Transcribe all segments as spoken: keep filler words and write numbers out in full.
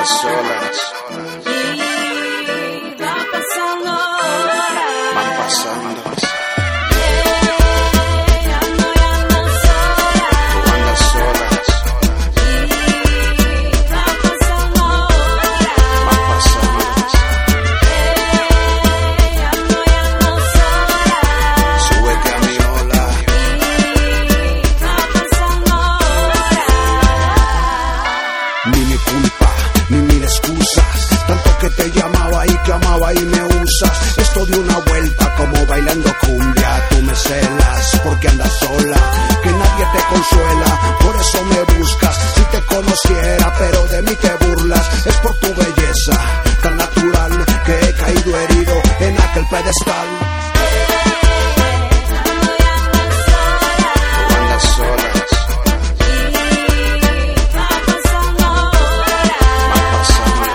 andas sola. Y va pasando horas. Van pasando. Ya no, ya no sola. Tú andas sola. Y va pasando horas. Van pasando. Ya no, ya no sola. Sube que a mi ola. Y va pasando horas. Ni mi culpa, ni mil excusas. Tanto que te llamaba y clamaba y me usas. Esto dio una vuelta como bailando cumbia. Tú me celas porque andas sola, que nadie te consuela, por eso me buscas. Si te conociera pero de mí te burlas. Es por tu belleza tan natural que he caído herido en aquel pedestal. Tú andas sola. Va pasando horas. Van pasando.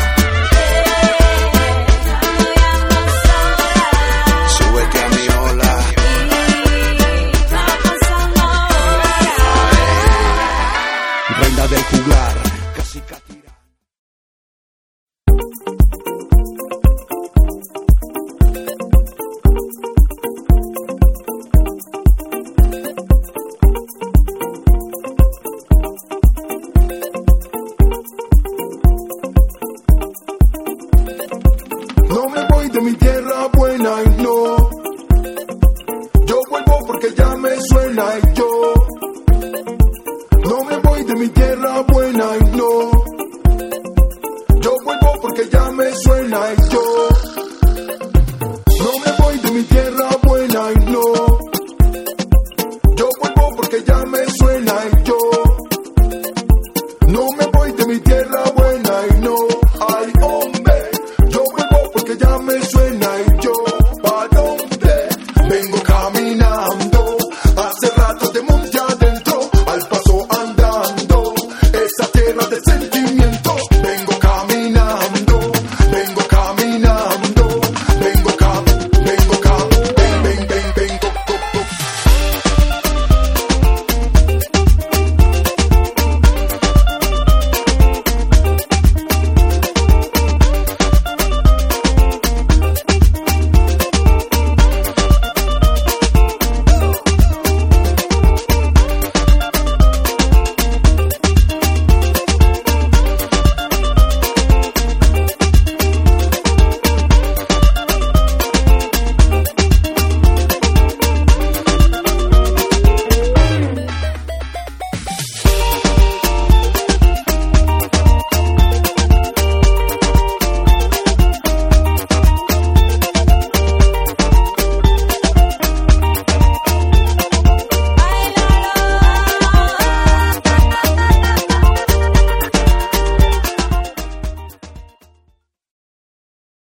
Sube que a mi ola. Va pasando horas. Reina del juglar, casi catira. No me voy de mi tierra buena y no. Yo vuelvo porque ya me suena y yo. No me voy de mi tierra buena y no. Yo vuelvo porque ya me suena y yo.